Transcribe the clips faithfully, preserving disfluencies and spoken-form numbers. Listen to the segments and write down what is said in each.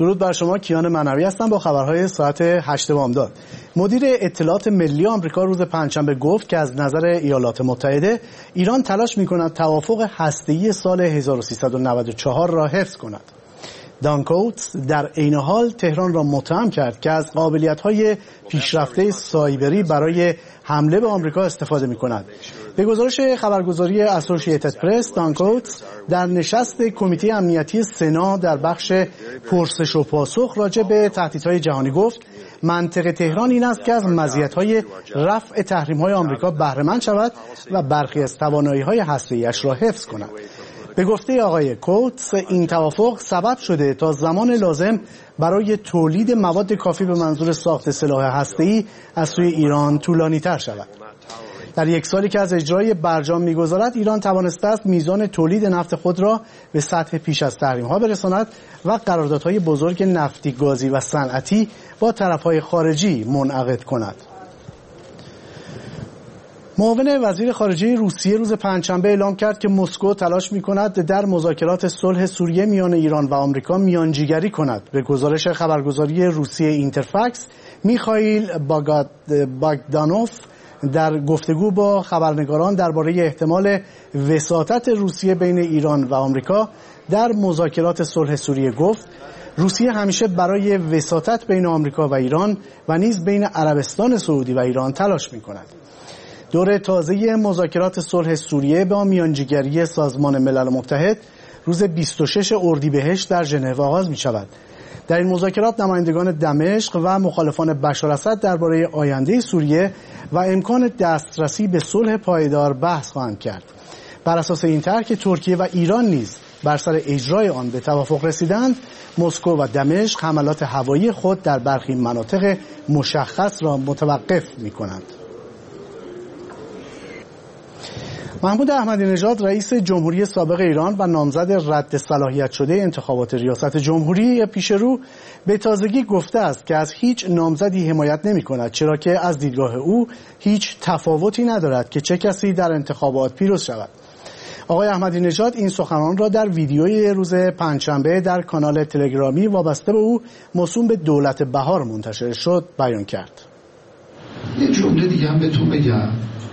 درود بر شما، کیان منوی هستم با خبرهای ساعت هشت بامداد. مدیر اطلاعات ملی آمریکا روز پنجشنبه گفت که از نظر ایالات متحده ایران تلاش می‌کند توافق هسته‌ای سال هزار و سیصد و نود و چهار را حفظ کند. دان کوتس در عین حال تهران را متهم کرد که از قابلیت‌های پیشرفته سایبری برای حمله به آمریکا استفاده می‌کند. به گزارش خبرگزاری اسوسییتد پرس، دان کوتس در نشست کمیته امنیتی سنا در بخش پرسش و پاسخ راجع به تهدیدهای جهانی گفت منطق تهران این است که از مزیت‌های رفع تحریم‌های آمریکا بهره‌مند شود و برخی از توانایی‌های هسته‌ای‌اش را حفظ کند. به گفته آقای کوتس این توافق سبب شده تا زمان لازم برای تولید مواد کافی به منظور ساخت سلاح هسته‌ای از سوی ایران طولانی‌تر شود. در یک سالی که از اجرای برجام می‌گذرد ایران توانسته است میزان تولید نفت خود را به سطح پیش از تحریم‌ها برساند و قراردادهای بزرگ نفتی، گازی و صنعتی با طرف‌های خارجی منعقد کند. معاون وزیر خارجه روسیه روز پنجشنبه اعلام کرد که مسکو تلاش می‌کند در مذاکرات صلح سوریه میان ایران و آمریکا میانجیگری کند. به گزارش خبرگزاری روسیه اینترفکس، میخائیل باگدانوف در گفتگو با خبرنگاران درباره احتمال وساطت روسیه بین ایران و آمریکا در مذاکرات صلح سوریه گفت روسیه همیشه برای وساطت بین آمریکا و ایران و نیز بین عربستان سعودی و ایران تلاش می‌کند. دور تازه مذاکرات صلح سوریه با میانجیگری سازمان ملل متحد روز بیست و شش اردیبهشت در ژنو آغاز می‌شود. در این مذاکرات نمایندگان دمشق و مخالفان بشاراسد درباره آینده سوریه و امکان دسترسی به صلح پایدار بحث خواهند کرد. بر اساس این طرح که ترکیه و ایران نیز بر سر اجرای آن به توافق رسیدند، مسکو و دمشق حملات هوایی خود در برخی مناطق مشخص را متوقف می‌کنند. محمود احمدی نژاد رئیس جمهوری سابق ایران و نامزد رد صلاحیت شده انتخابات ریاست جمهوری پیش رو به تازگی گفته است که از هیچ نامزدی حمایت نمی کند، چرا که از دیدگاه او هیچ تفاوتی ندارد که چه کسی در انتخابات پیروز شود. آقای احمدی نژاد این سخنان را در ویدیوی روز پنجشنبه در کانال تلگرامی وابسته به او موسوم به دولت بهار منتشر شد بیان کرد. یه جمله دیگه هم بهتون بگم،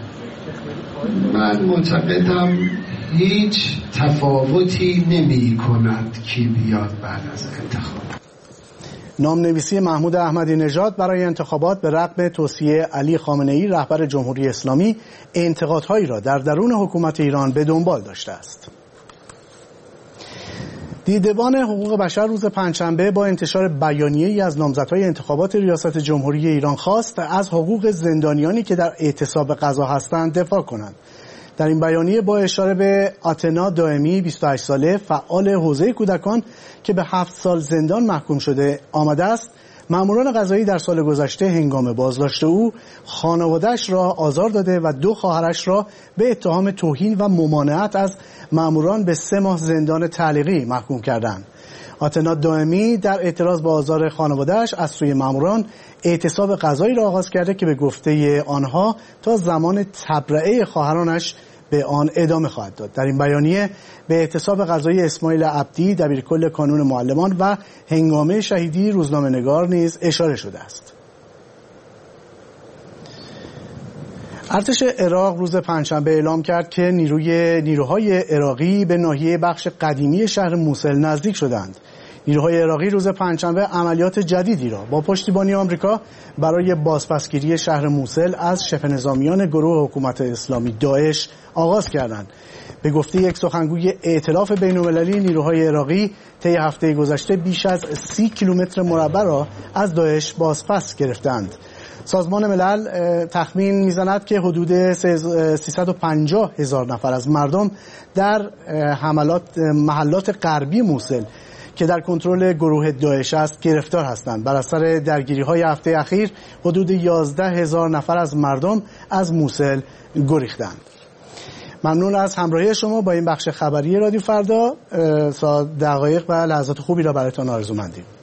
من معتقدم هیچ تفاوتی نمی کند کی بیاد بعد از انتخاب. نامنویسی محمود احمدی نژاد برای انتخابات به رغم توصیه علی خامنه ای رهبر جمهوری اسلامی انتقادهایی را در درون حکومت ایران به دنبال داشته است. دیدبان حقوق بشر روز پنجشنبه با انتشار بیانیه‌ای از نامزدهای انتخابات ریاست جمهوری ایران خواست از حقوق زندانیانی که در اعتصاب غذا هستند دفاع کنند. در این بیانیه با اشاره به آتنا دائمی بیست و هشت ساله فعال حوزه کودکان که به هفت سال زندان محکوم شده آمده است، ماموران قضایی در سال گذشته هنگام بازداشت او خانواده‌اش را آزار داده و دو خواهرش را به اتهام توهین و ممانعت از ماموران به سه ماه زندان تعلیقی محکوم کردند. آتنا دائمی در اعتراض به آزار خانواده‌اش از سوی ماموران اعتصاب قضایی را آغاز کرده که به گفته آنها تا زمان تبرئه خواهرانش به آن ادامه خواهد داد. در این بیانیه به اعتصاب قضایی اسماعیل عبدی دبیرکل کانون معلمان و هنگامه شهیدی روزنامه‌نگار نیز اشاره شده است. ارتش عراق روز پنجشنبه اعلام کرد که نیروی نیروهای عراقی به ناحیه بخش قدیمی شهر موصل نزدیک شدند. نیروهای عراقی روز پنجشنبه عملیات جدیدی را با پشتیبانی آمریکا برای بازپسگیری شهر موصل از شبه نظامیان گروه حکومت اسلامی داعش آغاز کردند. به گفته یک سخنگوی ائتلاف بین‌المللی، نیروهای عراقی طی هفته گذشته بیش از سی کیلومتر مربع را از داعش بازپس گرفتند. سازمان ملل تخمین میزند که حدود سیصد و پنجاه هزار نفر از مردم در حملات محلات غربی موصل که در کنترل گروه داعش است گرفتار هستند. بر اثر درگیری‌های هفته اخیر حدود یازده هزار نفر از مردم از موصل گریختند. ممنون از همراهی شما با این بخش خبری رادیو فردا. دقایق و لحظات خوبی را برایتان آرزومندیم.